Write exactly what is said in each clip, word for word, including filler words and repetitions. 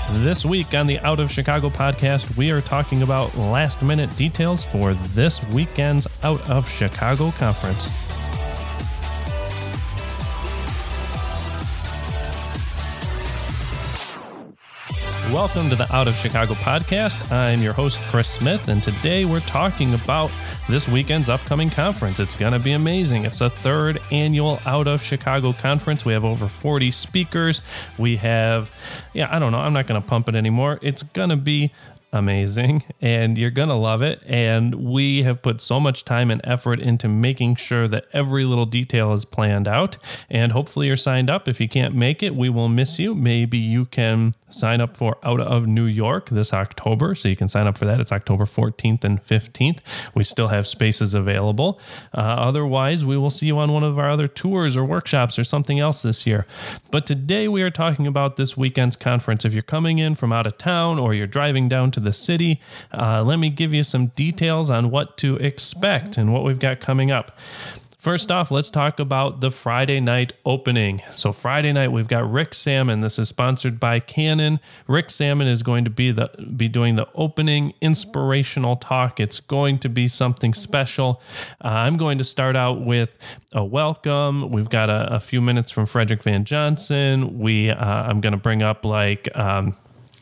This week on the Out of Chicago podcast, we are talking about last-minute details for this weekend's Out of Chicago conference. Welcome to the Out of Chicago podcast. I'm your host, Chris Smith, and today we're talking about this weekend's upcoming conference. It's going to be amazing. It's the third annual Out of Chicago conference. We have over forty speakers. We have, yeah, I don't know. I'm not going to pump it anymore. It's going to be amazing, and you're gonna love it. And we have put so much time and effort into making sure that every little detail is planned out, and hopefully you're signed up. If you can't make it, we will miss you. Maybe you can sign up for Out of New York this October, so you can sign up for that. It's October fourteenth and fifteenth. We still have spaces available. Uh, otherwise, we will see you on one of our other tours or workshops or something else this year. But today we are talking about this weekend's conference. If you're coming in from out of town or you're driving down to the city, uh, let me give you some details on what to expect and what we've got coming up. First off, let's talk about the Friday night opening. So Friday night, we've got Rick Sammon. This is sponsored by Canon. Rick Sammon is going to be the be doing the opening inspirational talk. It's going to be something special. Uh, I'm going to start out with a welcome. We've got a, a few minutes from Frederick Van Johnson. We uh, I'm going to bring up like um,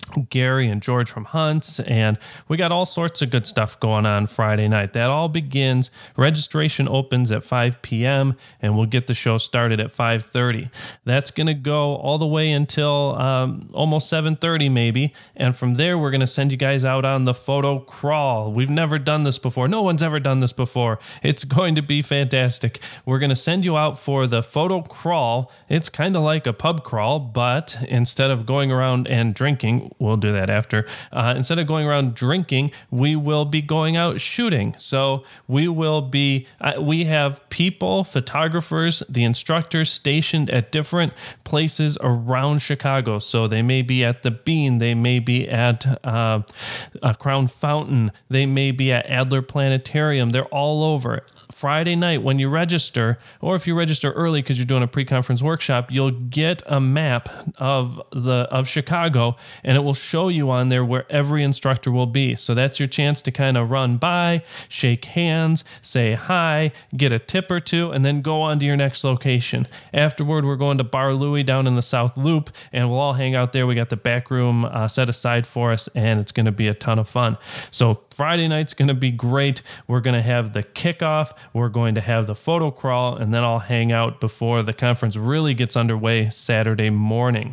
Gary and George from Hunts, and we got all sorts of good stuff going on Friday night. That all begins, registration opens at five p.m., and we'll get the show started at five thirty. That's going to go all the way until um, almost seven thirty maybe, and from there we're going to send you guys out on the photo crawl. We've never done this before. No one's ever done this before. It's going to be fantastic. We're going to send you out for the photo crawl. It's kind of like a pub crawl, but instead of going around and drinking, we'll do that after. Uh, instead of going around drinking, we will be going out shooting. So we will be, uh, we have people, photographers, the instructors stationed at different places around Chicago. So they may be at the Bean, they may be at uh, a Crown Fountain, they may be at Adler Planetarium. They're all over. Friday night, when you register, or if you register early because you're doing a pre-conference workshop, you'll get a map of the of Chicago, and it will show you on there where every instructor will be. So that's your chance to kind of run by, shake hands, say hi, get a tip or two, and then go on to your next location. Afterward, we're going to Bar Louie down in the South Loop, and we'll all hang out there. We got the back room uh, set aside for us, and it's going to be a ton of fun. So Friday night's going to be great. We're going to have the kickoff. We're going to have the photo crawl, and then I'll hang out before the conference really gets underway Saturday morning.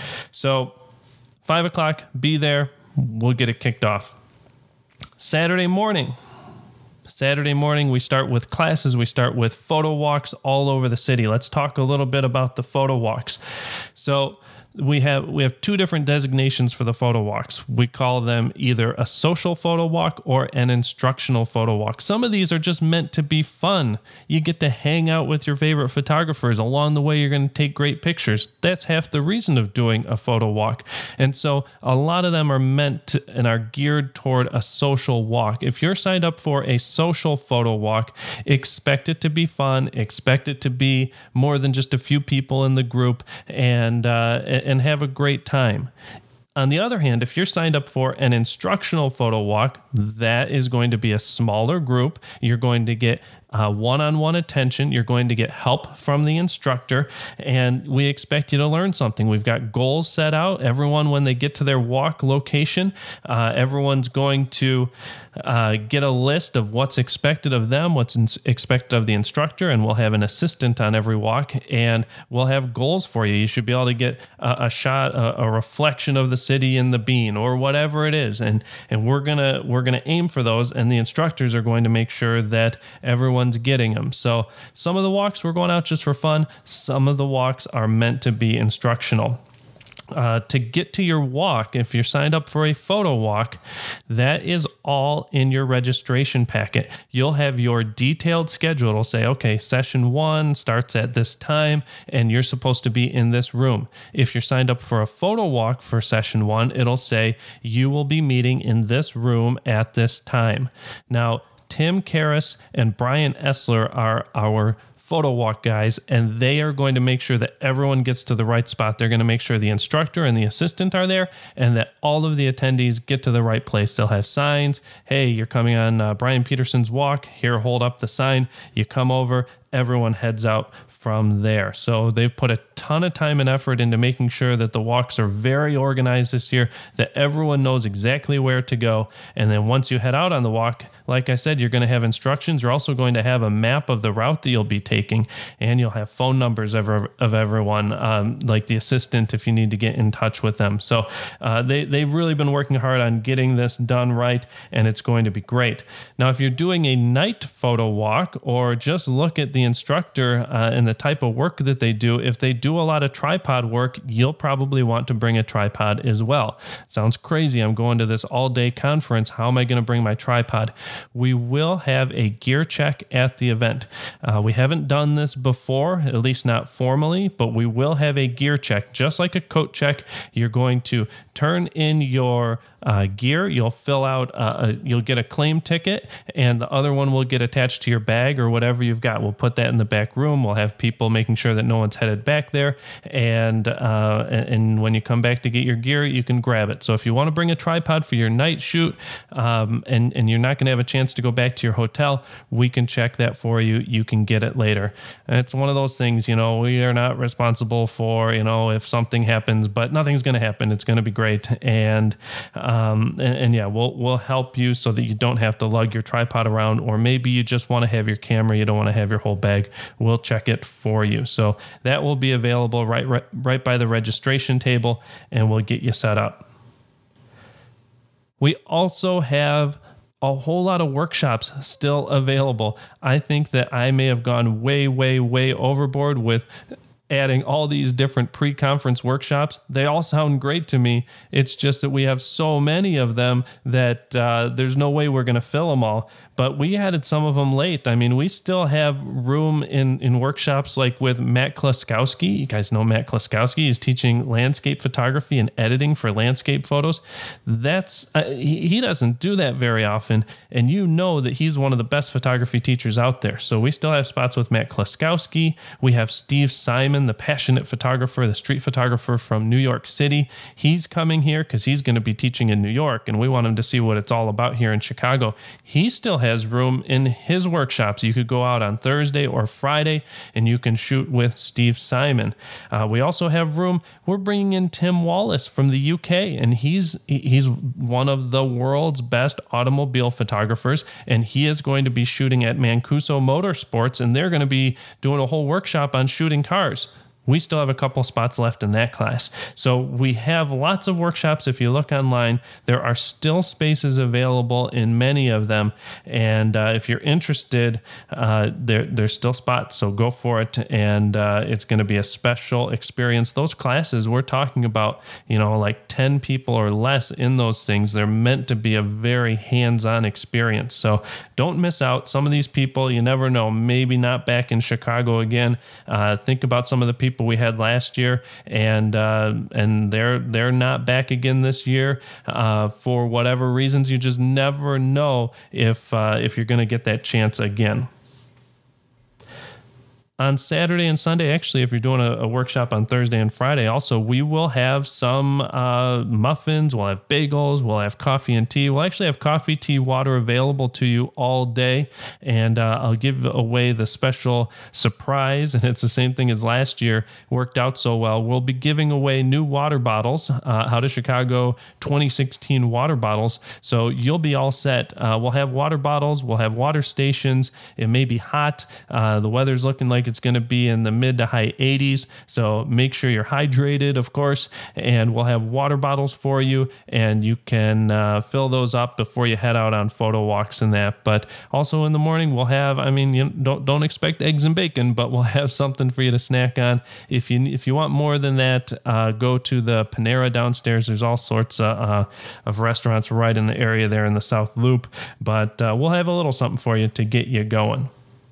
So five o'clock, be there. We'll get it kicked off. Saturday morning. Saturday morning, we start with classes. We start with photo walks all over the city. Let's talk a little bit about the photo walks. So We have we have two different designations for the photo walks. We call them either a social photo walk or an instructional photo walk. Some of these are just meant to be fun. You get to hang out with your favorite photographers. Along the way, you're going to take great pictures. That's half the reason of doing a photo walk. And so a lot of them are meant to, and are geared toward a social walk. If you're signed up for a social photo walk, expect it to be fun. Expect it to be more than just a few people in the group, and uh, and have a great time. On the other hand, if you're signed up for an instructional photo walk, that is going to be a smaller group. You're going to get Uh, one-on-one attention. You're going to get help from the instructor, and we expect you to learn something. We've got goals set out. Everyone, when they get to their walk location, uh, everyone's going to uh, get a list of what's expected of them, what's in- expected of the instructor, and we'll have an assistant on every walk, and we'll have goals for you. You should be able to get a, a shot, a, a reflection of the city in the Bean, or whatever it is, and and we're gonna we're gonna aim for those, and the instructors are going to make sure that everyone getting them. So some of the walks we're going out just for fun. Some of the walks are meant to be instructional. Uh, to get to your walk, if you're signed up for a photo walk, that is all in your registration packet. You'll have your detailed schedule. It'll say, okay, session one starts at this time, and you're supposed to be in this room. If you're signed up for a photo walk for session one, it'll say, you will be meeting in this room at this time. Now, Tim Karras and Brian Essler are our photo walk guys, and they are going to make sure that everyone gets to the right spot. They're going to make sure the instructor and the assistant are there and that all of the attendees get to the right place. They'll have signs. Hey, you're coming on uh, Brian Peterson's walk. Here, hold up the sign. You come over. Everyone heads out from there. So they've put a ton of time and effort into making sure that the walks are very organized this year, that everyone knows exactly where to go. And then once you head out on the walk, like I said, you're going to have instructions. You're also going to have a map of the route that you'll be taking, and you'll have phone numbers of, of everyone, um, like the assistant, if you need to get in touch with them. So uh, they, they've really been working hard on getting this done right, and it's going to be great. Now, if you're doing a night photo walk or just look at the instructor uh, and the type of work that they do, if they do a lot of tripod work, you'll probably want to bring a tripod as well. Sounds crazy. I'm going to this all-day conference. How am I going to bring my tripod? We will have a gear check at the event. Uh, we haven't done this before, at least not formally, but we will have a gear check, just like a coat check. You're going to turn in your uh, gear. You'll fill out, uh, a, you'll get a claim ticket, and the other one will get attached to your bag or whatever you've got. We'll put that in the back room. We'll have people making sure that no one's headed back there. And, uh, and when you come back to get your gear, you can grab it. So if you want to bring a tripod for your night shoot, um, and, and you're not going to have a chance to go back to your hotel, we can check that for you. You can get it later. And it's one of those things, you know, we are not responsible for, you know, if something happens, but nothing's going to happen. It's going to be great. And, um, and, and yeah, we'll, we'll help you so that you don't have to lug your tripod around, or maybe you just want to have your camera. You don't want to have your whole bag. We'll check it for you. So that will be available right, right, right by the registration table, and we'll get you set up. We also have a whole lot of workshops still available. I think that I may have gone way, way, way overboard with adding all these different pre-conference workshops. They all sound great to me. It's just that we have so many of them that uh, there's no way we're going to fill them all. But we added some of them late. I mean, we still have room in, in workshops like with Matt Klaskowski. You guys know Matt Klaskowski. He's teaching landscape photography and editing for landscape photos. That's uh, he, he doesn't do that very often. And you know that he's one of the best photography teachers out there. So we still have spots with Matt Klaskowski. We have Steve Simon, the passionate photographer, the street photographer from New York City. He's coming here because he's going to be teaching in New York, and we want him to see what it's all about here in Chicago. He still has room in his workshops. You could go out on Thursday or Friday, and you can shoot with Steve Simon. Uh, we also have room. We're bringing in Tim Wallace from the U K, and he's he's one of the world's best automobile photographers, and he is going to be shooting at Mancuso Motorsports, and they're going to be doing a whole workshop on shooting cars. We still have a couple spots left in that class. So we have lots of workshops. If you look online, there are still spaces available in many of them. And uh, if you're interested, uh, there, there's still spots. So go for it. And uh, it's going to be a special experience. Those classes, we're talking about, you know, like ten people or less in those things. They're meant to be a very hands-on experience. So don't miss out. Some of these people, you never know, maybe not back in Chicago again. Uh, think about some of the people we had last year, and uh, and they're they're not back again this year uh, for whatever reasons. You just never know if uh, if you're going to get that chance again. On Saturday and Sunday, actually, if you're doing a, a workshop on Thursday and Friday, also, we will have some uh, muffins, we'll have bagels, we'll have coffee and tea. We'll actually have coffee, tea, water available to you all day, and uh, I'll give away the special surprise, and it's the same thing as last year. Worked out so well. We'll be giving away new water bottles, uh, How to Chicago twenty sixteen water bottles, so you'll be all set. Uh, we'll have water bottles, we'll have water stations. It may be hot. Uh, the weather's looking like it's going to be in the mid to high eighties. So make sure you're hydrated, of course, and we'll have water bottles for you, and you can uh, fill those up before you head out on photo walks and that. But also in the morning, we'll have, I mean, you don't don't expect eggs and bacon, but we'll have something for you to snack on. If you if you want more than that, uh, go to the Panera downstairs. There's all sorts uh, uh, of restaurants right in the area there in the South Loop. But uh, we'll have a little something for you to get you going.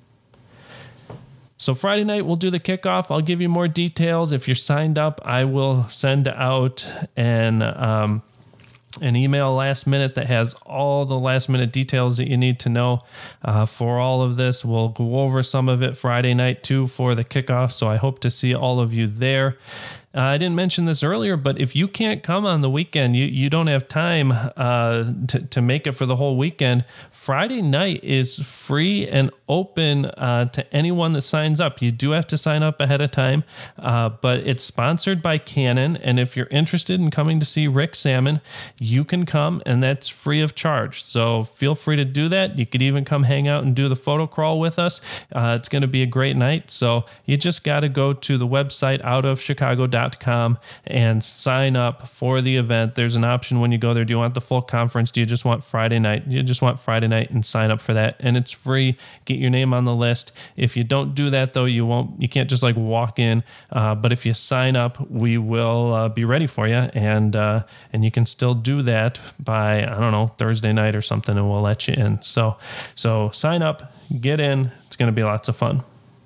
So Friday night, we'll do the kickoff. I'll give you more details. If you're signed up, I will send out an um, an email last minute that has all the last minute details that you need to know uh, for all of this. We'll go over some of it Friday night too for the kickoff. So I hope to see all of you there. Uh, I didn't mention this earlier, but if you can't come on the weekend, you, you don't have time uh, to, to make it for the whole weekend, Friday night is free and open uh, to anyone that signs up. You do have to sign up ahead of time, uh, but it's sponsored by Canon. And if you're interested in coming to see Rick Sammon, you can come, and that's free of charge. So feel free to do that. You could even come hang out and do the photo crawl with us. Uh, it's going to be a great night. So you just got to go to the website out of chicago dot com and sign up for the event. There's an option when you go there. Do you want the full conference? Do you just want Friday night? You just want Friday night and sign up for that. And it's free. Get your name on the list. If you don't do that though, you won't, you can't just like walk in. Uh, but if you sign up, we will uh, be ready for you. And, uh, and you can still do that by, I don't know, Thursday night or something, and we'll let you in. So, so sign up, get in. It's going to be lots of fun.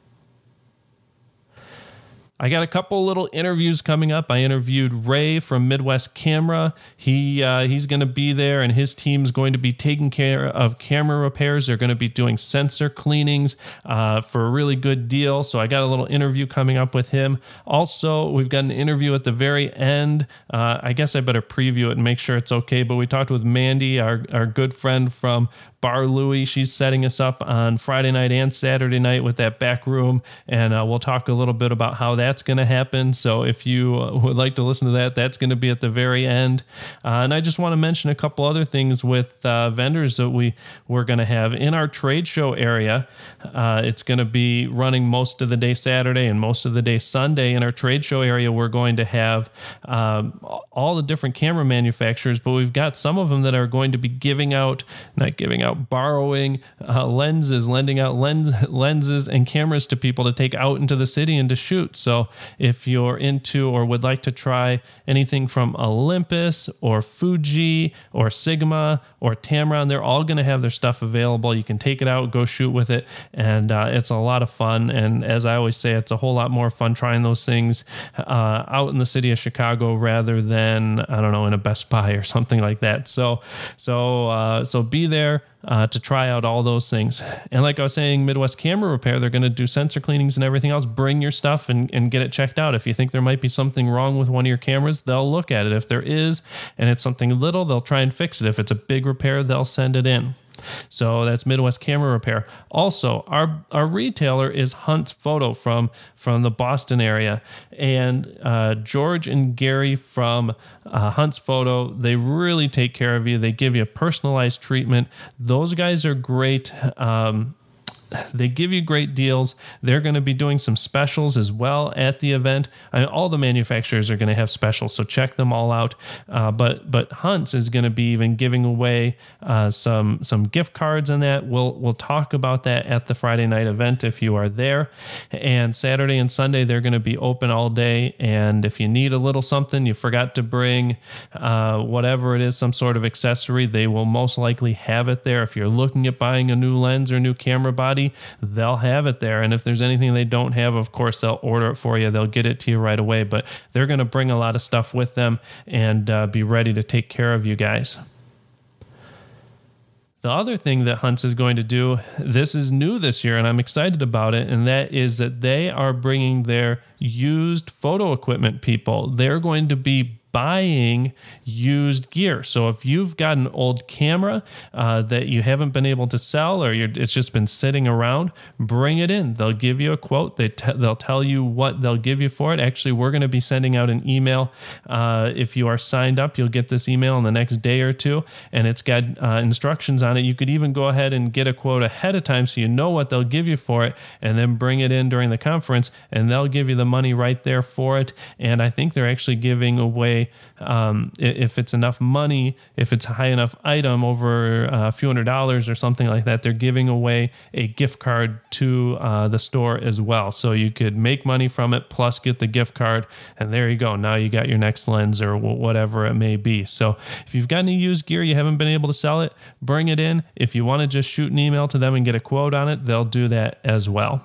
I got a couple little interviews coming up. I interviewed Ray from Midwest Camera. He uh, he's going to be there, and his team's going to be taking care of camera repairs. They're going to be doing sensor cleanings uh, for a really good deal. So I got a little interview coming up with him. Also, we've got an interview at the very end. Uh, I guess I better preview it and make sure it's okay. But we talked with Mandy, our, our good friend from Bar Louie. She's setting us up on Friday night and Saturday night with that back room, and uh, we'll talk a little bit about how that's going to happen. So if you uh, would like to listen to that, that's going to be at the very end. Uh, and I just want to mention a couple other things with uh, vendors that we we're going to have in our trade show area. Uh, it's going to be running most of the day Saturday and most of the day Sunday. In our trade show area, we're going to have um, all the different camera manufacturers, but we've got some of them that are going to be giving out, not giving out, borrowing uh, lenses, lending out lens lenses and cameras to people to take out into the city and to shoot. So if you're into or would like to try anything from Olympus or Fuji or Sigma or Tamron, they're all going to have their stuff available. You can take it out, go shoot with it, and uh, it's a lot of fun. And as I always say, it's a whole lot more fun trying those things uh, out in the city of Chicago rather than, I don't know, in a Best Buy or something like that. So, so, uh, so be there. Uh, to try out all those things. And like I was saying, Midwest Camera Repair, they're going to do sensor cleanings and everything else. Bring your stuff and, and get it checked out. If you think there might be something wrong with one of your cameras, they'll look at it. If there is, and it's something little, they'll try and fix it. If it's a big repair, they'll send it in. So that's Midwest Camera Repair. Also, our our retailer is Hunt's Photo from, from the Boston area. And uh, George and Gary from uh, Hunt's Photo, they really take care of you. They give you personalized treatment. Those guys are great. Um, They give you great deals. They're going to be doing some specials as well at the event. I mean, all the manufacturers are going to have specials, so check them all out. Uh, but but Hunt's is going to be even giving away uh, some some gift cards and that. We'll we'll talk about that at the Friday night event if you are there. And Saturday and Sunday they're going to be open all day. And if you need a little something, you forgot to bring uh, whatever it is, some sort of accessory, they will most likely have it there. If you're looking at buying a new lens or new camera body, they'll have it there. And if there's anything they don't have, of course, they'll order it for you. They'll get it to you right away. But they're going to bring a lot of stuff with them and uh, be ready to take care of you guys. The other thing that Hunt's is going to do, this is new this year, and I'm excited about it, and that is that they are bringing their used photo equipment people. They're going to be buying used gear. So if you've got an old camera uh, that you haven't been able to sell, or you're, it's just been sitting around, bring it in. They'll give you a quote. They t- they'll tell you what they'll give you for it. Actually, we're going to be sending out an email. Uh, if you are signed up, you'll get this email in the next day or two, and it's got uh, instructions on it. You could even go ahead and get a quote ahead of time so you know what they'll give you for it, and then bring it in during the conference, and they'll give you the money right there for it. And I think they're actually giving away, um, if it's enough money, if it's a high enough item over a few hundred dollars or something like that, they're giving away a gift card to uh, the store as well. So you could make money from it plus get the gift card, and there you go. Now you got your next lens or whatever it may be. So if you've got any used gear, you haven't been able to sell it, bring it in. If you want to just shoot an email to them and get a quote on it, they'll do that as well.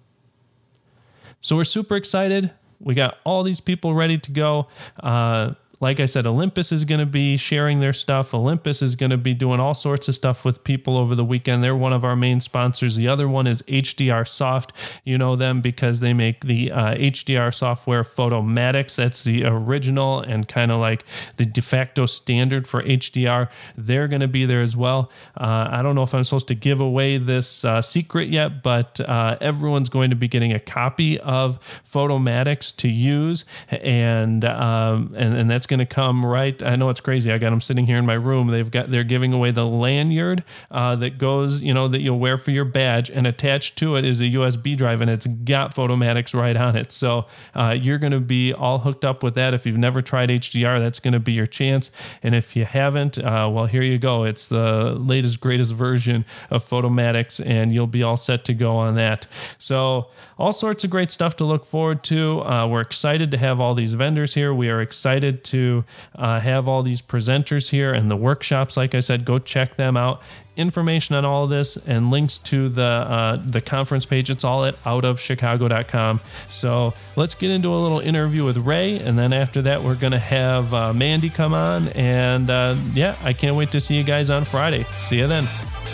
So we're super excited. We got all these people ready to go. Uh, like I said, Olympus is going to be sharing their stuff. Olympus is going to be doing all sorts of stuff with people over the weekend. They're one of our main sponsors. The other one is H D R Soft. You know them because they make the uh, H D R software Photomatix. That's the original and kind of like the de facto standard for H D R. They're going to be there as well. Uh, I don't know if I'm supposed to give away this uh, secret yet, but uh, everyone's going to be getting a copy of Photomatix to use, and um, and and that's going to come right. I know it's crazy. I got them sitting here in my room. They've got they're giving away the lanyard uh, that goes, you know, that you'll wear for your badge, and attached to it is a U S B drive, and it's got Photomatix right on it. So uh, you're going to be all hooked up with that. If you've never tried H D R, that's going to be your chance. And if you haven't, uh, well, here you go. It's the latest, greatest version of Photomatix, and you'll be all set to go on that. So all sorts of great stuff to look forward to. Uh, we're excited to have all these vendors here. We are excited to uh, have all these presenters here and the workshops. Like I said, go check them out. Information on all of this and links to the uh, the conference page, it's all at out of chicago dot com. So let's get into a little interview with Ray, and then after that we're going to have uh, Mandy come on, and uh, yeah, I can't wait to see you guys on Friday. See you then.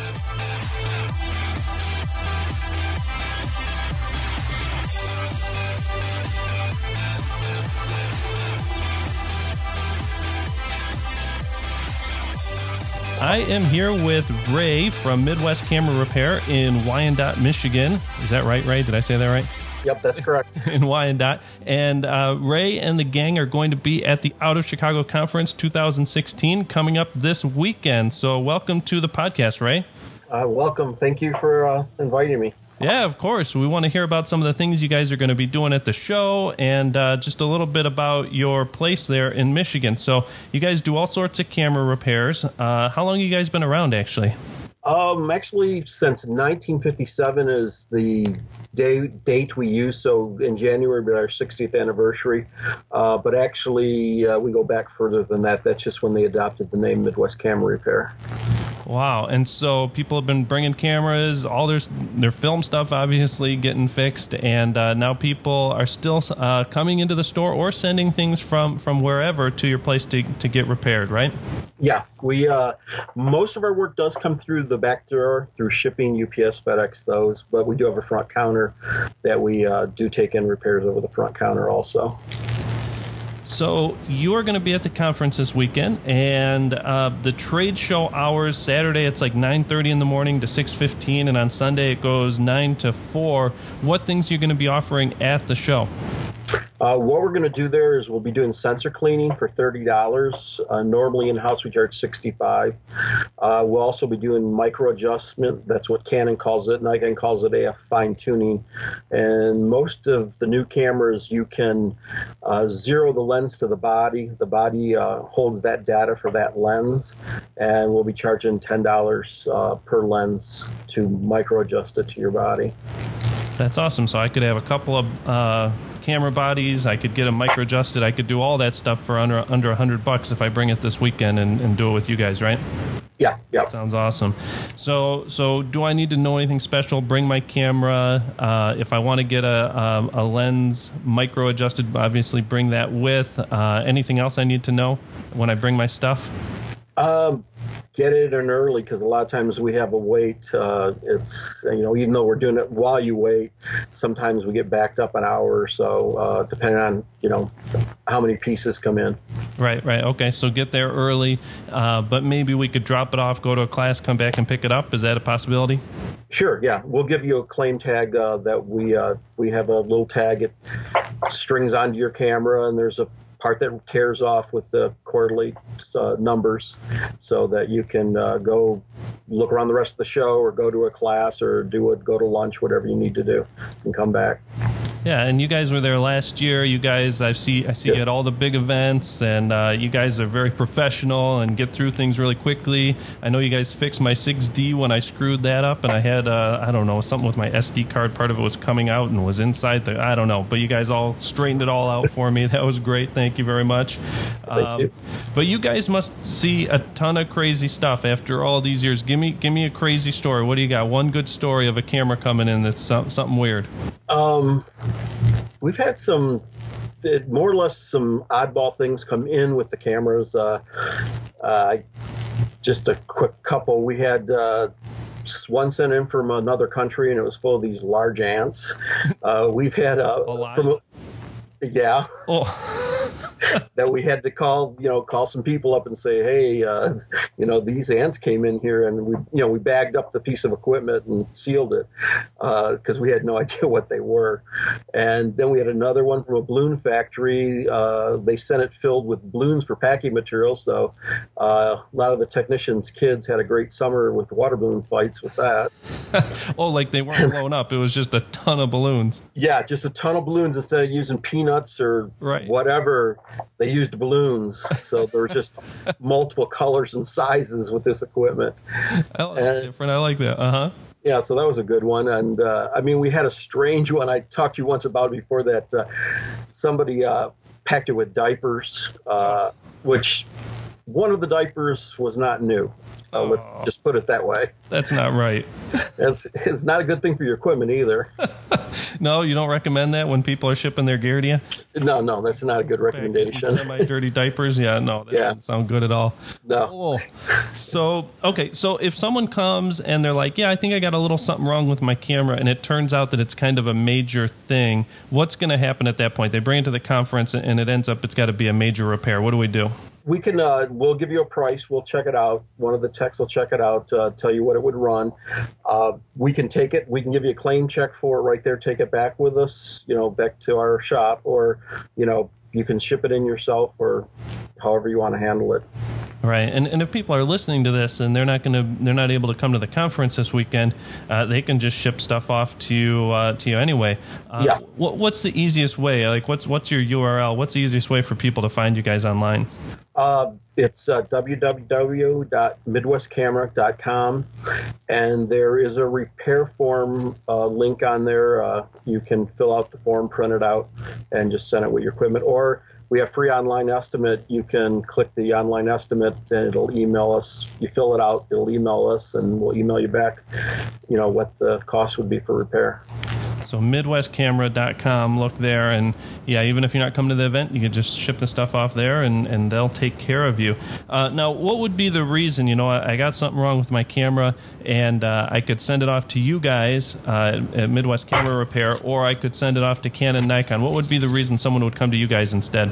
I am here with Ray from Midwest Camera Repair in Wyandotte, Michigan. Is that right, Ray? Did I say that right? Yep, that's correct. In Wyandotte. And uh, Ray and the gang are going to be at the Out of Chicago Conference two thousand sixteen coming up this weekend. So welcome to the podcast, Ray. Uh, welcome. Thank you for uh, inviting me. Yeah, of course. We want to hear about some of the things you guys are going to be doing at the show, and uh, just a little bit about your place there in Michigan. So you guys do all sorts of camera repairs. Uh, how long have you guys been around, actually? Um, actually, since nineteen fifty-seven is the day date we use. So in January, will be our sixtieth anniversary. Uh, but actually, uh, we go back further than that. That's just when they adopted the name Midwest Camera Repair. Wow. And so people have been bringing cameras, all their, their film stuff obviously getting fixed, and uh, now people are still uh, coming into the store or sending things from, from wherever to your place to, to get repaired, right? Yeah. we uh, most of our work does come through the back door, through shipping, U P S, FedEx, those, but we do have a front counter that we uh, do take in repairs over the front counter also. So you are going to be at the conference this weekend, and uh, the trade show hours, Saturday it's like nine thirty in the morning to six fifteen, and on Sunday it goes nine to four. What things are you going to be offering at the show? Uh, what we're going to do there is we'll be doing sensor cleaning for thirty dollars. Uh, normally in-house we charge sixty-five dollars. Uh, we'll also be doing micro adjustment. That's what Canon calls it. Nikon calls it A F fine tuning. And most of the new cameras, you can uh, zero the lens to the body. The body uh, holds that data for that lens. And we'll be charging ten dollars uh, per lens to micro adjust it to your body. That's awesome. So I could have a couple of uh, camera bodies. I could get them micro adjusted. I could do all that stuff for under under a hundred bucks if I bring it this weekend and, and do it with you guys, right? Yeah, yeah. That sounds awesome. So, so do I need to know anything special? Bring my camera. Uh, if I want to get a um, a lens micro adjusted, obviously bring that with. Uh, anything else I need to know when I bring my stuff? Um. Get it in early, because a lot of times we have a wait. Uh, it's, you know, even though we're doing it while you wait, sometimes we get backed up an hour or so, uh, depending on, you know, how many pieces come in. Right, right. Okay, so get there early, uh, but maybe we could drop it off, go to a class, come back and pick it up. Is that a possibility? Sure, yeah. We'll give you a claim tag uh, that we uh, we have a little tag. It strings onto your camera, and there's a part that tears off with the quarterly uh, numbers, so that you can uh, go look around the rest of the show, or go to a class, or do it, go to lunch, whatever you need to do, and come back. Yeah, and you guys were there last year. You guys, I see, I see Yep. you at all the big events, and uh, you guys are very professional and get through things really quickly. I know you guys fixed my six D when I screwed that up, and I had, uh, I don't know, something with my S D card. Part of it was coming out and was inside the, I don't know, but you guys all straightened it all out for me. That was great. Thank you very much. Thank um, you. But you guys must see a ton of crazy stuff after all these years. Give me, give me a crazy story. What do you got? One good story of a camera coming in that's some, something weird. Um, we've had some it more or less some oddball things come in with the cameras. Uh, uh, just a quick couple. We had uh, one sent in from another country, and it was full of these large ants. Uh, we've had a from a, yeah. Oh. that we had to call, you know, call some people up and say, hey, uh, you know, these ants came in here, and we, you know, we bagged up the piece of equipment and sealed it because uh, we had no idea what they were. And then we had another one from a balloon factory. Uh, they sent it filled with balloons for packing materials. So uh, a lot of the technicians' kids had a great summer with water balloon fights with that. Oh, like they weren't blown up. It was just a ton of balloons. Yeah, just a ton of balloons. Instead of using peanuts or right. whatever, they used balloons. So there were just multiple colors and sizes with this equipment. Oh, that's and, different. I like that. Uh-huh. Yeah, so that was a good one. And, uh, I mean, we had a strange one. I talked to you once about it before that uh, somebody uh, packed it with diapers, uh, which one of the diapers was not new. Uh, oh. Let's just put it that way. That's not right. It's, it's not a good thing for your equipment either. No, you don't recommend that when people are shipping their gear to you? No, no, that's not a good recommendation. Semi-dirty diapers? Yeah, no, that yeah. doesn't sound good at all. No. Oh. So, okay, so if someone comes and they're like, yeah, I think I got a little something wrong with my camera, and it turns out that it's kind of a major thing, what's going to happen at that point? They bring it to the conference, and it ends up it's got to be a major repair. What do we do? We can, uh, we'll give you a price. We'll check it out. One of the techs will check it out, uh, tell you what it would run. Uh, we can take it. We can give you a claim check for it right there. Take it back with us, you know, back to our shop, or, you know, you can ship it in yourself, or however you want to handle it. Right, and and if people are listening to this and they're not going to, they're not able to come to the conference this weekend, uh, they can just ship stuff off to you uh, to you anyway. Uh, yeah. What, what's the easiest way? Like, what's what's your U R L? What's the easiest way for people to find you guys online? Uh, it's uh, w w w dot midwest camera dot com, and there is a repair form uh, link on there. Uh, you can fill out the form, print it out, and just send it with your equipment. Or we have free online estimate. You can click the online estimate, and it'll email us. You fill it out, it'll email us, and we'll email you back, you know, what the cost would be for repair. So midwest camera dot com, look there, and yeah, even if you're not coming to the event, you can just ship the stuff off there, and, and they'll take care of you. Uh, now, what would be the reason, you know, I, I got something wrong with my camera, and uh, I could send it off to you guys uh, at Midwest Camera Repair, or I could send it off to Canon, Nikon. What would be the reason someone would come to you guys instead?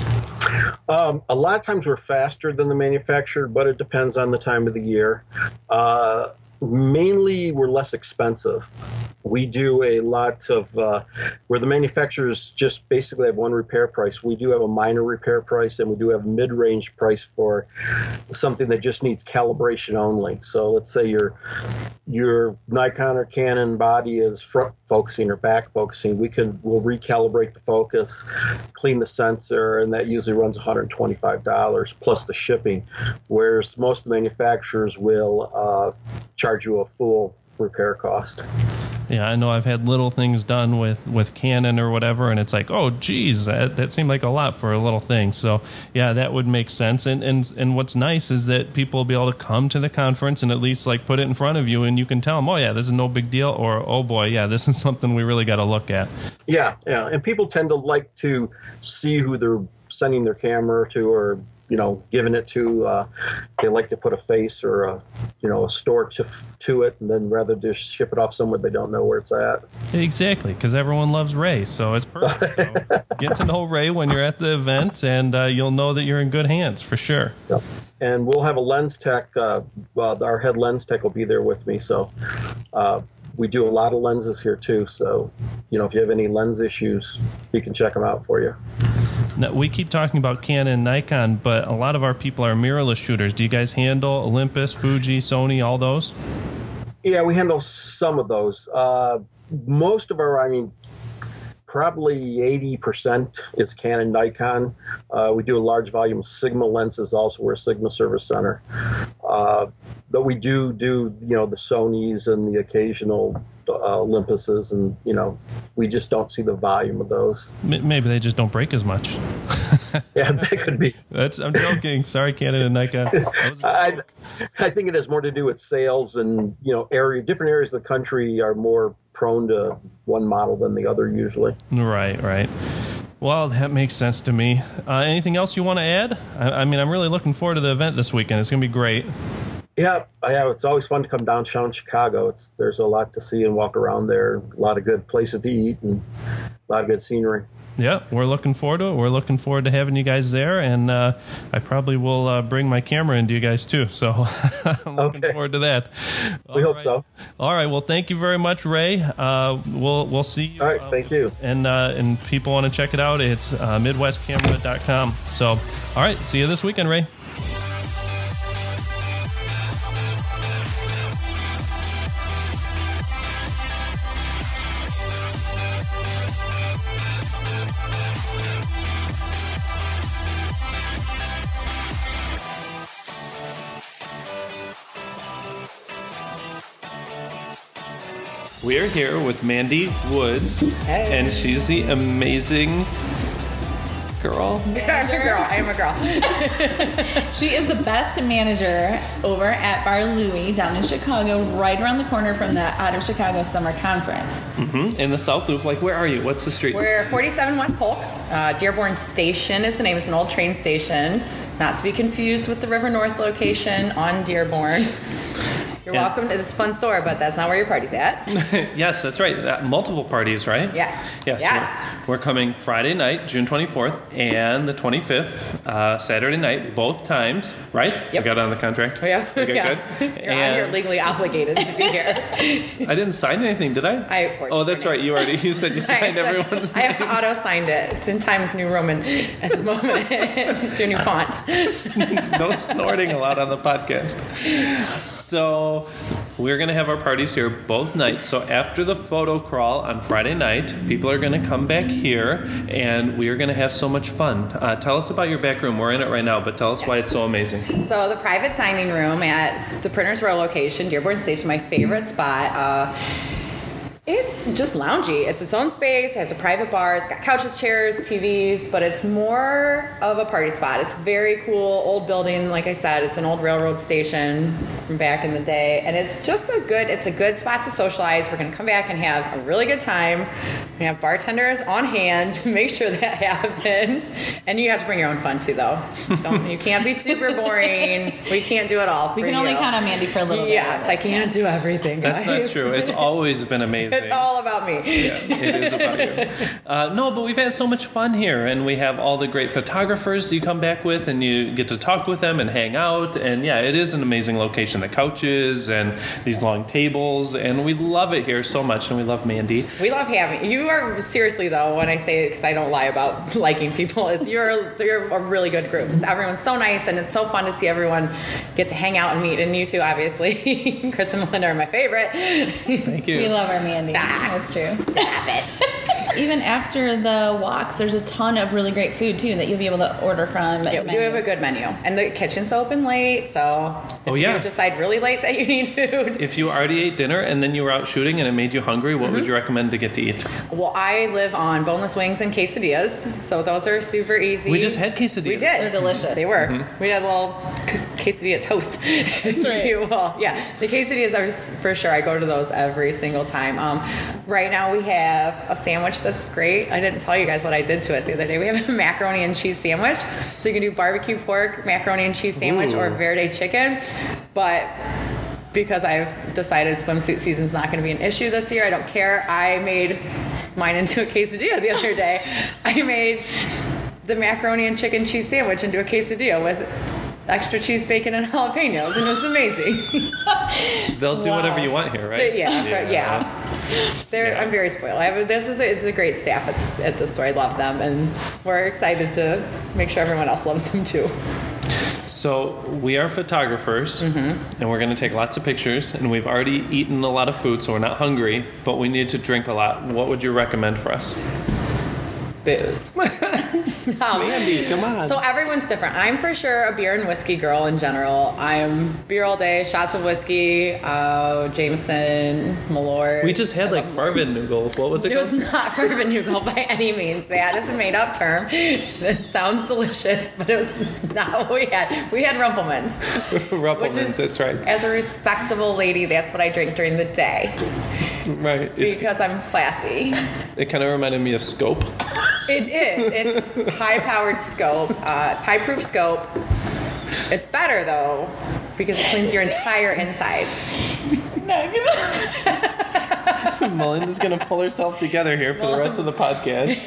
Um, a lot of times we're faster than the manufacturer, but it depends on the time of the year. Uh, mainly, we're less expensive. We do a lot of, uh, where the manufacturers just basically have one repair price. We do have a minor repair price, and we do have a mid-range price for something that just needs calibration only. So let's say your your Nikon or Canon body is front focusing or back focusing. We can, we'll recalibrate the focus, clean the sensor, and that usually runs one hundred twenty-five dollars plus the shipping, whereas most of the manufacturers will uh, charge you a full repair cost. Yeah, I know I've had little things done with, with Canon or whatever, and it's like, oh, geez, that, that seemed like a lot for a little thing. So, yeah, that would make sense. And, and and what's nice is that people will be able to come to the conference and at least like put it in front of you, and you can tell them, oh, yeah, this is no big deal, or, oh, boy, yeah, this is something we really got to look at. Yeah, yeah, and people tend to like to see who they're sending their camera to, or you know, giving it to, uh, they like to put a face or a, you know, a store to to it, and then rather just ship it off somewhere they don't know where it's at. Exactly, because everyone loves Ray, so it's perfect. So get to know Ray when you're at the event, and uh, you'll know that you're in good hands for sure. Yep. And we'll have a lens tech. Uh, well, our head lens tech will be there with me, so uh, we do a lot of lenses here too. So, you know, if you have any lens issues, we can check them out for you. Now, we keep talking about Canon, Nikon, but a lot of our people are mirrorless shooters. Do you guys handle Olympus, Fuji, Sony, all those? Yeah, we handle some of those. Uh, most of our, I mean, probably eighty percent is Canon, Nikon. Uh, we do a large volume of Sigma lenses also. We're a Sigma service center. Uh, but we do do, you know, the Sonys and the occasional uh, Olympuses, and, you know, we just don't see the volume of those. Maybe they just don't break as much. Yeah, that could be. That's I'm joking. Sorry, Canon and Nikon. I, I think it has more to do with sales, and, you know, area different areas of the country are more prone to one model than the other usually. Right, right. Well, that makes sense to me. Uh, anything else you want to add? I, I mean, I'm really looking forward to the event this weekend. It's going to be great. Yeah, yeah, it's always fun to come downtown Chicago. It's there's a lot to see and walk around there. A lot of good places to eat and a lot of good scenery. Yeah, we're looking forward to it. We're looking forward to having you guys there, and uh, I probably will uh, bring my camera into you guys too. So I'm looking okay. forward to that. We All hope right. so. All right. Well, thank you very much, Ray. Uh, we'll we'll see you. All right. uh, Thank you. And uh, and people want to check it out. It's uh, midwest camera dot com. So, all right. See you this weekend, Ray. We're here with Mandy Woods, Hey. and she's the amazing girl. I'm a girl. I am a girl. She is the best manager over at Bar Louie down in Chicago, right around the corner from the Out of Chicago Summer Conference. Mm-hmm. In the South Loop. Like, where are you? What's the street? We're forty-seven West Polk. Uh, Dearborn Station is the name. It's an old train station, not to be confused with the River North location on Dearborn. You're And- welcome to this fun store, but that's not where your party's at. Yes, that's right. Uh, multiple parties, right? Yes. Yes. Yes. We're, we're coming Friday night, June twenty-fourth, and the twenty-fifth, uh, Saturday night, both times, right? Yep. We got it on the contract? Oh, yeah. Okay, yes. good. You're, on, you're And- legally obligated to be here. I didn't sign anything, did I? I forged Oh, that's your right. name. You already, you said you signed I, everyone's I have names. auto signed it. It's in Times New Roman at the moment. It's your new font. No snorting allowed on the podcast. So we're going to have our parties here both nights. So after the photo crawl on Friday night, people are going to come back here, and we are going to have so much fun. Uh, tell us about your back room. We're in it right now, but tell us why it's so amazing. So the private dining room at the Printers Row location, Dearborn Station, my favorite spot. Uh, It's just loungy. It's its own space. It has a private bar. It's got couches, chairs, T Vs, but it's more of a party spot. It's very cool, old building. Like I said, it's an old railroad station from back in the day, and it's just a good. It's a good spot to socialize. We're gonna come back and have a really good time. We have bartenders on hand to make sure that happens, and you have to bring your own fun too, though. Don't, you can't be super boring. We can't do it all. We for can only you. count on Mandy for a little bit. Yes, I can't do everything. That's guys. not true. It's always been amazing. It's all about me. Yeah, it is about you. Uh, no, but we've had so much fun here, and we have all the great photographers you come back with, and you get to talk with them and hang out. And yeah, it is an amazing location. The couches and these long tables, and we love it here so much, and we love Mandy. We love having you. Are seriously though, when I say it, because I don't lie about liking people, is you're you're a really good group. It's, everyone's so nice, and it's so fun to see everyone get to hang out and meet. And you two, obviously, Chris and Melinda are my favorite. Thank you. We love our Mandy. Ah. That's true. Stop it. Even after the walks, there's a ton of really great food too that you'll be able to order from. Yeah, we do have a good menu, and the kitchen's open late. So Oh, if yeah. you decide really late that you need food. If you already ate dinner and then you were out shooting and it made you hungry, what would you recommend to get to eat? Well, I live on boneless wings and quesadillas, so those are super easy. We just had quesadillas. We did. They're delicious. They were. We had a little c- quesadilla toast. That's right. You will. Yeah, the quesadillas are s- for sure. I go to those every single time. Um, right now we have a sandwich that's great. I didn't tell you guys what I did to it the other day. We have a macaroni and cheese sandwich. So you can do barbecue pork, macaroni and cheese sandwich, Ooh. or Verde chicken. But because I've decided swimsuit season's not going to be an issue this year, I don't care. I made mine into a quesadilla the other day. I made the macaroni and chicken cheese sandwich into a quesadilla with extra cheese, bacon, and jalapenos, and it was amazing. They'll do Wow. whatever you want here, right? yeah, yeah. yeah. They're, Yeah. I'm very spoiled. I have, this is a, it's a great staff at, at the store. I love them, and we're excited to make sure everyone else loves them too. So we are photographers, Mm-hmm. and we're going to take lots of pictures, and we've already eaten a lot of food, so we're not hungry, but we need to drink a lot. What would you recommend for us? Booze. Um, Mandy, come on. So everyone's different. I'm for sure a beer and whiskey girl in general. I'm beer all day, shots of whiskey, uh, Jameson, Malort. we just had like Farvenugel. What was it It called? was not Farvenugel by any means. That is a made-up term. That sounds delicious, but it was not what we had. We had Rumpelmans. Rumpelmans, Which is, that's right. As a respectable lady, that's what I drink during the day Right. It's, because I'm classy. it kind of reminded me of Scope. It is. It's high-powered scope. Uh, it's high-proof scope. It's better, though, because it cleans your entire insides. Not gonna. Melinda's going to pull herself together here for the rest of the podcast.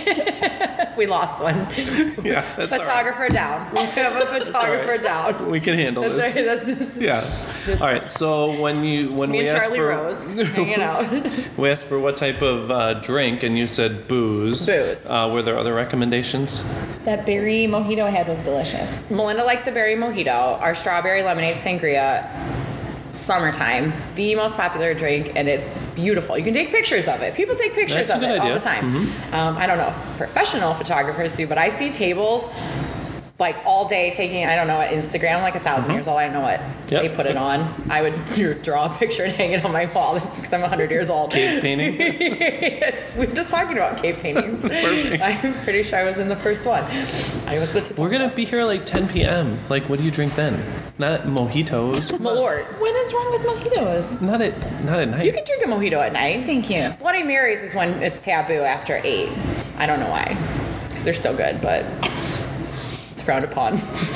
We lost one. Yeah, that's Photographer down. We have a photographer right. down. We can handle That's this. right. That's just, Yeah. Just, All right. So when you when me we and asked Charlie for Rose hanging out. we asked for what type of uh, drink, and you said booze. Booze. Uh, were there other recommendations? That berry mojito I had was delicious. Melinda liked the berry mojito. Our strawberry lemonade sangria. Summertime, the most popular drink, and it's beautiful. You can take pictures of it. People take pictures That's a of good it idea. all the time. Mm-hmm. Um, I don't know if professional photographers do, but I see tables like all day taking, I don't know, what Instagram, like a thousand Mm-hmm. years old. I don't know what Yep. they put it on. I would draw a picture and hang it on my wall. That's because I'm one hundred years old. Cave painting? Yes, we were just talking about cave paintings. Perfect. I'm pretty sure I was in the first one. I was the We're gonna be here at like ten p.m. Like, what do you drink then? Not mojitos. Malort. What is wrong with mojitos? Not at not at night. You can drink a mojito at night. Thank you. Bloody Marys is when it's taboo after eight. I don't know why. Because they're still good, but it's frowned upon.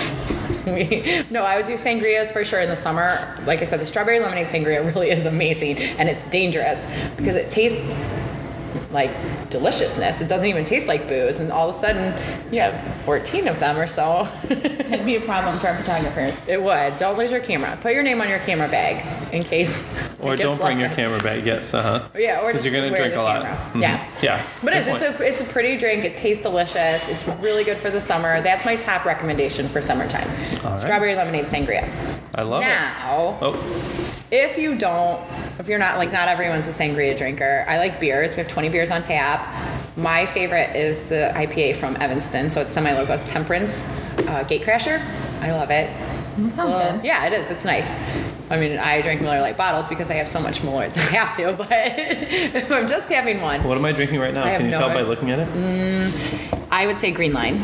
we, no, I would do sangrias for sure in the summer. Like I said, the strawberry lemonade sangria really is amazing, and it's dangerous because it tastes like deliciousness. It doesn't even taste like booze, and all of a sudden you have fourteen of them or so. It'd be a problem for our photographers. It would. Don't lose your camera. Put your name on your camera bag in case. Or it gets don't bring your lost. camera bag. Yes, uh huh. Yeah, or because just you're gonna wear drink the a lot. camera. Mhm. Yeah. Yeah. But Good it's, it's a it's a pretty drink. It tastes delicious. It's really good for the summer. That's my top recommendation for summertime. All right. Strawberry lemonade sangria. I love now, it. Oh, if you don't, if you're not like not everyone's a sangria drinker. I like beers. We have twenty beers on tap. My favorite is the I P A from Evanston, so it's semi-local. It's Temperance uh, Gatecrasher. I love it. Sounds So, good. yeah, it is. It's nice. I mean, I drink Miller Lite bottles because I have so much Miller that I have to, but if I'm just having one, what am I drinking right now? I have Can you no tell by idea. looking at it? I would say Green Line.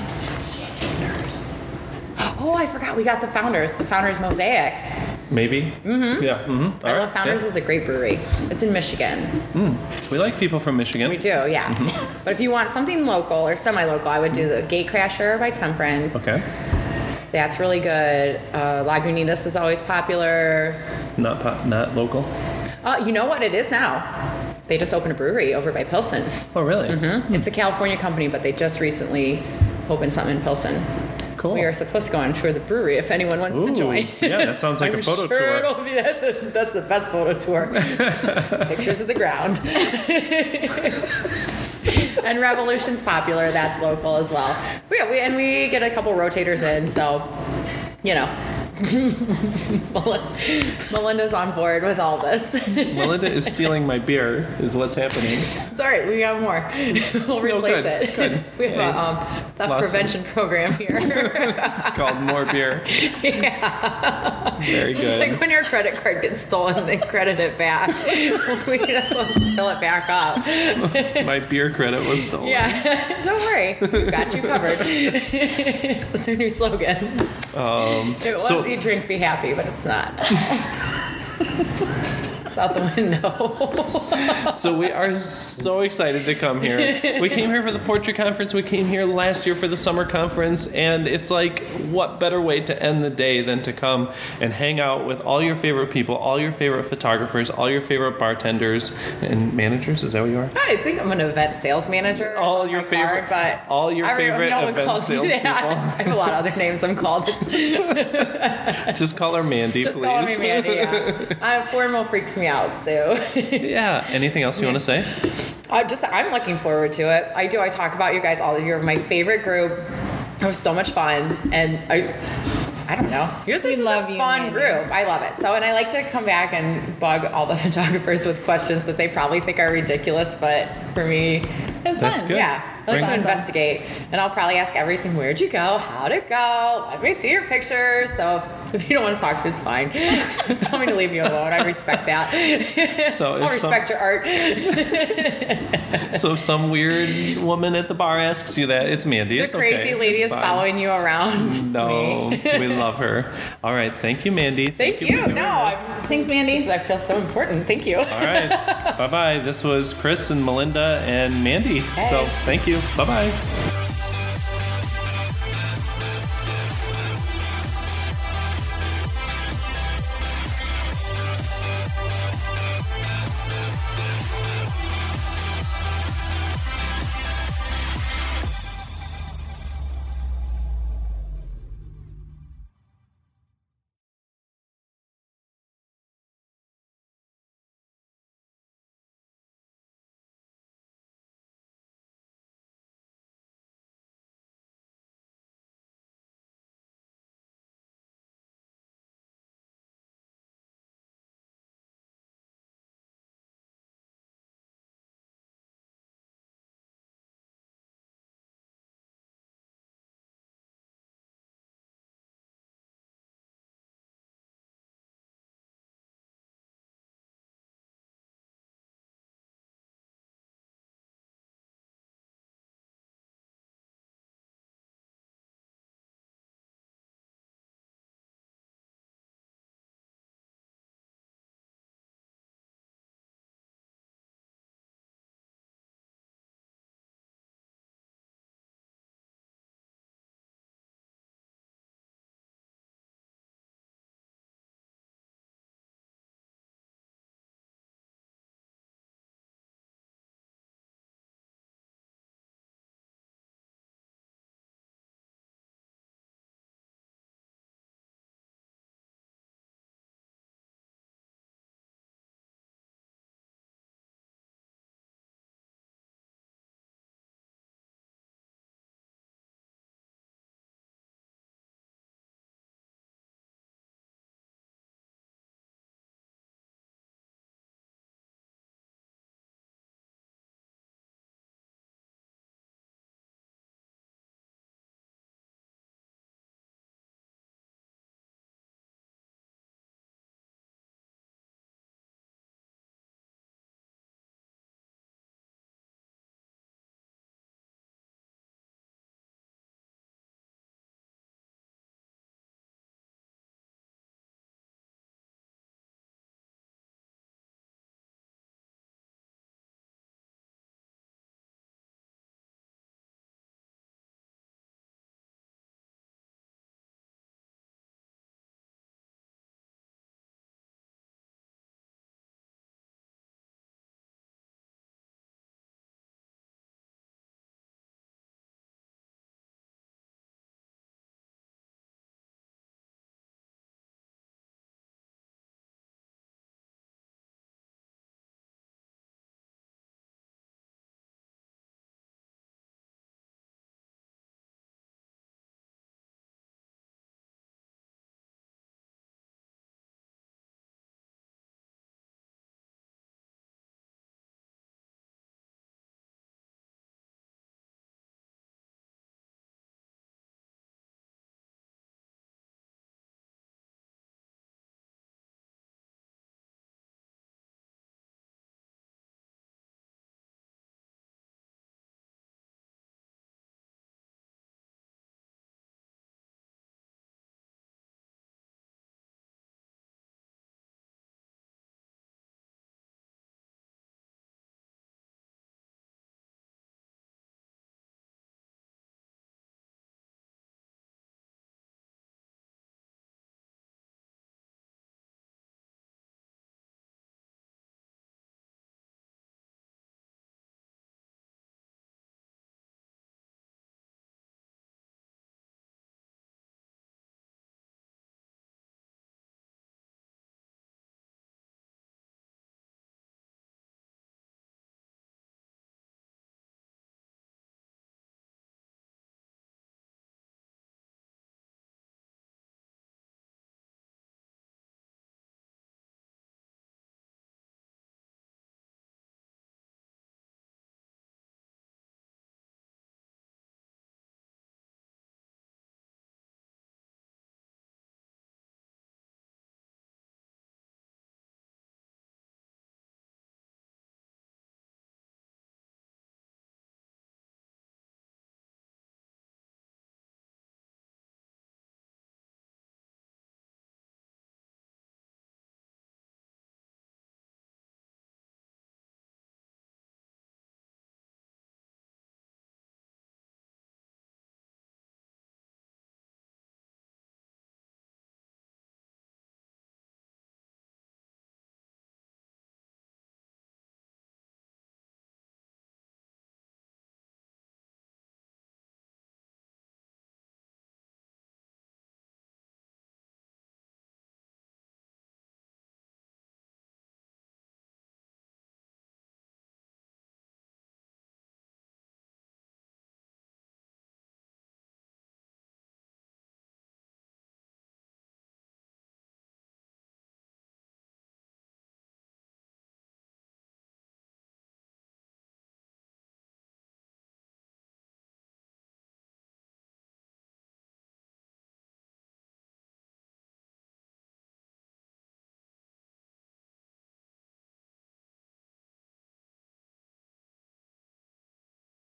Oh, I forgot we got the Founders, the Founders Mosaic. Maybe. Mm-hmm. Yeah. Mm-hmm. I love Founders is a great brewery. It's in Michigan. We like people from Michigan. We do, yeah. Mm-hmm. But if you want something local or semi-local, I would do the Gatecrasher by Temperance. Okay. That's really good. Uh, Lagunitas is always popular. Not po- not local. Uh, you know what it is now? They just opened a brewery over by Pilsen. Oh, really? Mm-hmm. It's a California company, but they just recently opened something in Pilsen. Cool. We are supposed to go on tour of the brewery if anyone wants Ooh, to join. yeah, that sounds like I'm a photo sure tour. It'll be, that's, a, that's the best photo tour. Pictures of the ground. And Revolution's popular. That's local as well. But yeah, we, and we get a couple rotators in, so, you know. Melinda's on board with all this. Melinda is stealing my beer, is what's happening. It's all right. We have more. We'll replace good, it. good. We have Hey, a um, theft lots of- prevention program here. It's called More Beer. Yeah. Very good. Like when your credit card gets stolen, they credit it back. We just have to fill it back up. My beer credit was stolen. Yeah. Don't worry. We've got you covered. That's our new slogan. Um, It was so, eat, drink, be happy, but it's not. It's out the window. so we are so excited to come here. We came here for the Portrait Conference. We came here last year for the summer conference, and it's like, what better way to end the day than to come and hang out with all your favorite people, all your favorite photographers, all your favorite bartenders and managers. Is that what you are? I think I'm an event sales manager. It's All on your my favorite- card, but all your everyone- favorite no one event calls me salespeople. that. I have a lot of other names I'm called. It's, Just call her Mandy, just please. call me Mandy. Yeah. Uh, formal freaks me out, so. Yeah. Anything else you want to say? Uh, just I'm looking forward to it. I do. I talk about you guys all the year. My favorite group. It was so much fun, and I. I don't know. Yours We is love a you, fun Mandy. group. I love it. So, and I like to come back and bug all the photographers with questions that they probably think are ridiculous, but for me, It's That's fun. good. yeah, I like Bring- to investigate, and I'll probably ask everything. Where'd you go? How'd it go? Let me see your pictures. So if you don't want to talk to me, it's fine. Just tell me to leave you alone. I respect that. So if I'll respect your art. So if some weird woman at the bar asks you that, it's Mandy. The it's crazy okay. lady It's is fine. following you around. No, we love her. All right. Thank you, Mandy. Thank, for you. doing No, this. I'm, Thanks, Mandy. I feel so important. Thank you. All right. Bye-bye. This was Chris and Melinda and Mandy. So thank you. Bye-bye.